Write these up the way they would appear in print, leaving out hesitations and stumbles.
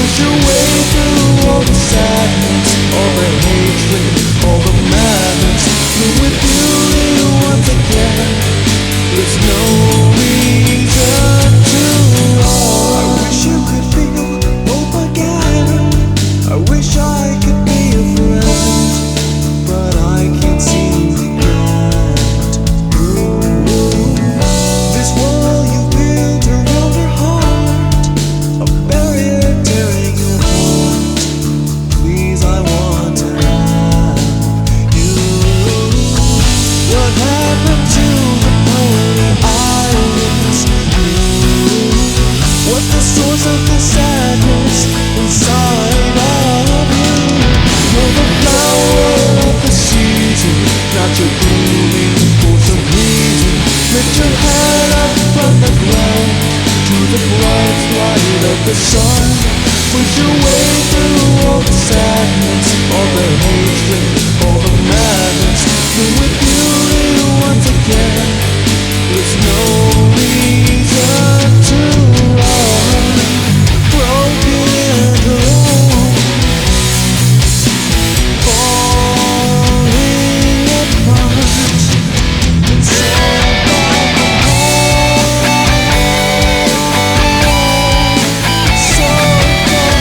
Push your way through all the sadness, all the hatred, all the madness. Filled with beauty once again. There's no reason to run. I wish you could feel hope again. I wish I could be a friend, but I can't see the end. This wall you built around her heart, a barrier tearing you apart. Please, I want to have you. What happened to the lonely islands? What's the source of the sadness inside of you? You're the flower of the season, not your blooming for some reason. Lift your head up from the ground to the bright light of the sun. Push your way through all the sadness, all the hatred, all the madness. Filled with beauty once again. There's no reason to run. Broken and alone, falling apart. It's so far from home, so far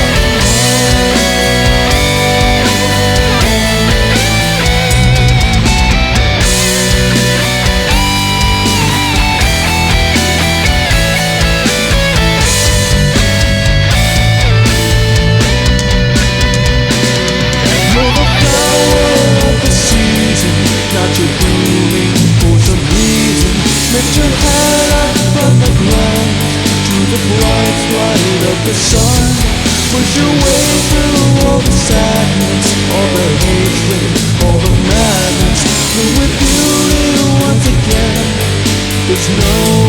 You're the flower of the season, not your blooming for some reason. Lift your head up from the ground to the bright light of the sun. Push your way through all the sadness, all the hatred, all the madness. Filled with beauty once again. There's no